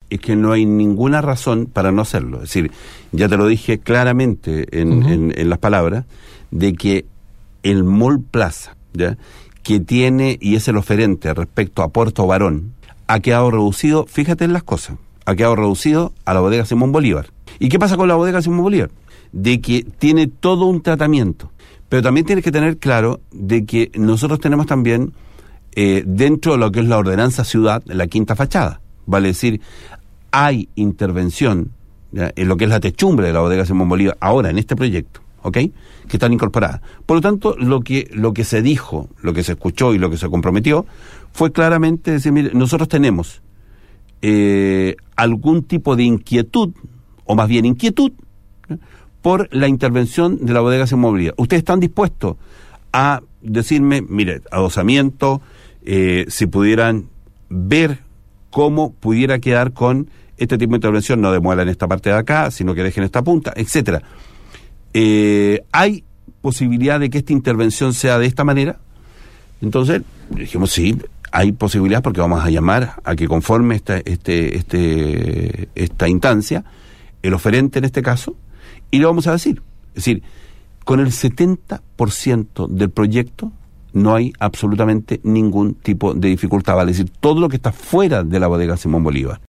es que no hay ninguna razón para no hacerlo. Es decir, ya te lo dije claramente en las palabras, de que el Mall Plaza, ¿ya?, que tiene y es el oferente respecto a Puerto Barón, ha quedado reducido, fíjate en las cosas, ha quedado reducido a la bodega Simón Bolívar. ¿Y qué pasa con la bodega Simón Bolívar? De que tiene todo un tratamiento, pero también tienes que tener claro de que nosotros tenemos también dentro de lo que es la ordenanza ciudad, la quinta fachada, vale decir, hay intervención, ¿ya?, en lo que es la techumbre de la bodega Simón Bolívar ahora en este proyecto, ¿ok?, que están incorporadas. Por lo tanto, lo que se dijo, lo que se escuchó y lo que se comprometió fue claramente decir, mire, nosotros tenemos algún tipo de inquietud, o más bien inquietud, ¿no?, por la intervención de la bodega Simón Bolívar. ¿Ustedes están dispuestos a decirme, mire, adosamiento, si pudieran ver cómo pudiera quedar con este tipo de intervención, no demuela en esta parte de acá, sino que dejen esta punta, etcétera? ¿Hay posibilidad de que esta intervención sea de esta manera? Entonces dijimos, sí, hay posibilidad, porque vamos a llamar a que conforme esta instancia, el oferente en este caso, y le vamos a decir, es decir, con el 70% del proyecto no hay absolutamente ningún tipo de dificultad, vale decir, todo lo que está fuera de la bodega Simón Bolívar,